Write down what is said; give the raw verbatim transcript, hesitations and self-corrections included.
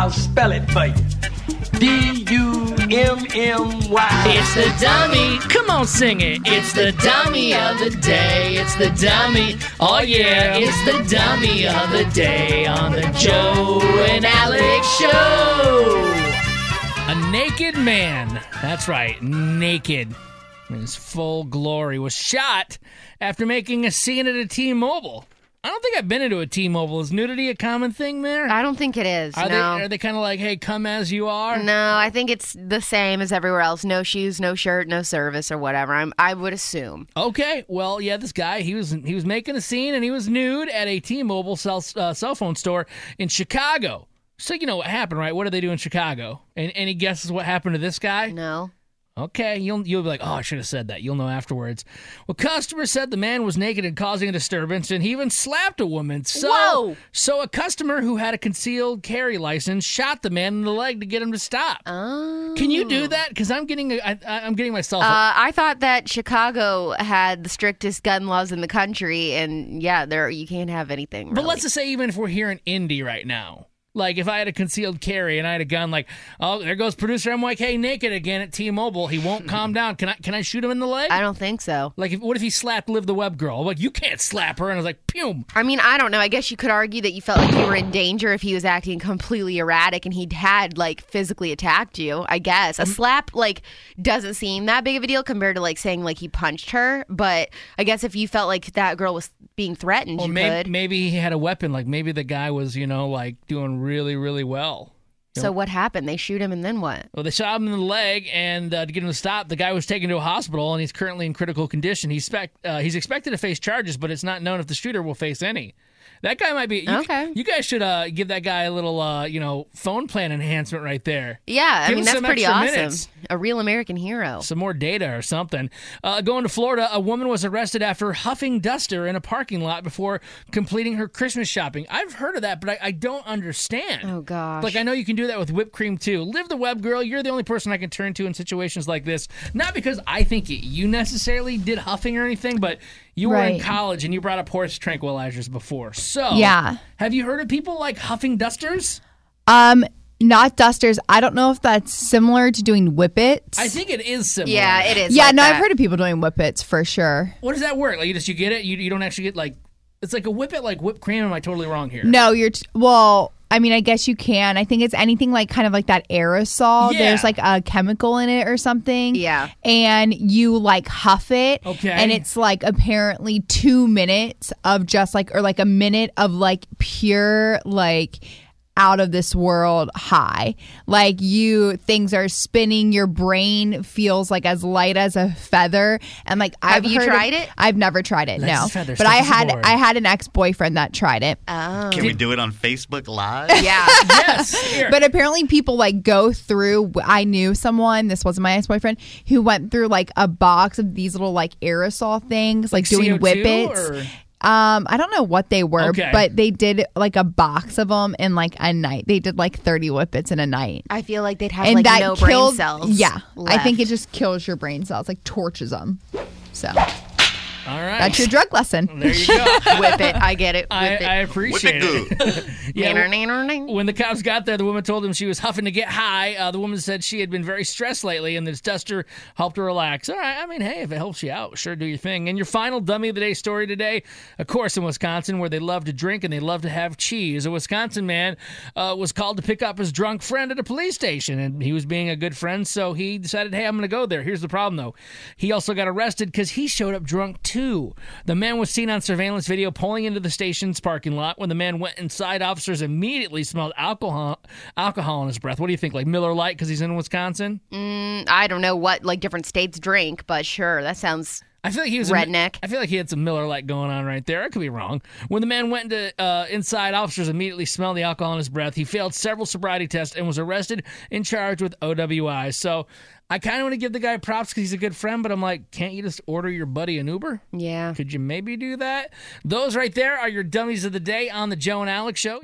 I'll spell it for you. D U M M Y. It's the dummy. Come on, sing it. It's the dummy of the day. It's the dummy. Oh, yeah. It's the dummy of the day on the Joe and Alex Show. A naked man. That's right. Naked. In his full glory was shot after making a scene at a T-Mobile. I don't think I've been into a T-Mobile. Is nudity a common thing there? I don't think it is, Are no. they, are they kind of like, hey, come as you are? No, I think it's the same as everywhere else. No shoes, no shirt, no service or whatever. I'm, I would assume. Okay, well, yeah, this guy, he was he was making a scene and he was nude at a T-Mobile cell, uh, cell phone store in Chicago. So you know what happened, right? What did they do in Chicago? And any guesses what happened to this guy? No. Okay, you'll you'll be like, oh, I should have said that. You'll know afterwards. Well, customers said the man was naked and causing a disturbance, and he even slapped a woman. So, Whoa! So a customer who had a concealed carry license shot the man in the leg to get him to stop. Oh. Can you do that? Because I'm getting I, I'm getting myself. Uh, I thought that Chicago had the strictest gun laws in the country, and yeah, there you can't have anything. But really. let's just say even if we're here in Indy right now. Like, if I had a concealed carry and I had a gun, like, oh, there goes producer M Y K naked again at T-Mobile. He won't calm down. Can I can I shoot him in the leg? I don't think so. Like, if, what if he slapped Liv the Web Girl? Like, you can't slap her. And I was like, pew. I mean, I don't know. I guess you could argue that you felt like you were in danger if he was acting completely erratic and he had, like, physically attacked you, I guess. A slap, like, doesn't seem that big of a deal compared to, like, saying, like, he punched her. But I guess if you felt like that girl was being threatened, Or you maybe, could. maybe he had a weapon. Like, maybe the guy was, you know, like, doing really, really well. So what happened? They shoot him and then what? Well, they shot him in the leg, and uh, to get him to stop, the guy was taken to a hospital, and he's currently in critical condition. He's, spec- uh, he's expected to face charges, but it's not known if the shooter will face any. That guy might be... You, Okay. You guys should uh, give that guy a little, uh, you know, phone plan enhancement right there. Yeah, I Give mean, him that's some pretty extra awesome. minutes. A real American hero. Some more data or something. Uh, going to Florida, a woman was arrested after huffing duster in a parking lot before completing her Christmas shopping. I've heard of that, but I, I don't understand. Oh, gosh. Like, I know you can do that with whipped cream, too. Liv the Web Girl, you're the only person I can turn to in situations like this. Not because I think you necessarily did huffing or anything, but you were in Right. college and you brought up horse tranquilizers before. So, Yeah. have you heard of people like huffing dusters? Um, not dusters. I don't know if that's similar to doing whippets. I think it is similar. Yeah, it is. Yeah, like no, that. I've heard of people doing whippets for sure. What does that work? Like, you just you get it? You, you don't actually get, like, it's like a whippet, like whipped cream. Am I totally wrong here? No, you're t- well. I mean, I guess you can. I think it's anything like kind of like that aerosol. Yeah. There's like a chemical in it or something. Yeah. And you like huff it. Okay. And it's like apparently two minutes of just like, or like a minute of like pure like out of this world high. Like you, things are spinning. Your brain feels like as light as a feather. And like, Have I've you heard tried of- it? I've never tried it. Light as no. a feather, But stiff I as a had, board. I had an ex-boyfriend that tried it. Oh. Can we do it on Facebook Live? Yeah. Yes. Here. But apparently people like go through, I knew someone, this wasn't my ex-boyfriend, who went through like a box of these little like aerosol things, like, C O two doing whippets. or- Um, I don't know what they were, Okay. but they did like a box of them in like a night. They did like thirty whippets in a night. I feel like they'd have And like that no killed, brain cells. yeah, I think it left. just kills your brain cells, like torches them. So All right. that's your drug lesson. There you go. Whip it. I get it. Whip I, it. I appreciate Whip it it. yeah, Nanner, w- nanner, nanner. when the cops got there, the woman told them she was huffing to get high. Uh, the woman said she had been very stressed lately, and this duster helped her relax. All right, I mean, hey, if it helps you out, sure, do your thing. And your final dummy of the day story today, of course, in Wisconsin, where they love to drink and they love to have cheese. A Wisconsin man uh, was called to pick up his drunk friend at a police station, and he was being a good friend, so he decided, hey, I'm going to go there. Here's the problem, though. He also got arrested because he showed up drunk, too. The man was seen on surveillance video pulling into the station's parking lot. When the man went inside, officers immediately smelled alcohol alcohol in his breath. What do you think, like Miller Lite because he's in Wisconsin? Mm, I don't know what like different states drink, but sure, that sounds I feel like he was redneck. A, I feel like he had some Miller Lite going on right there. I could be wrong. When the man went into uh, inside, officers immediately smelled the alcohol in his breath. He failed several sobriety tests and was arrested and charged with O W I. So I kind of want to give the guy props because he's a good friend, but I'm like, can't you just order your buddy an Uber? Yeah. Could you maybe do that? Those right there are your dummies of the day on the Joe and Alex Show.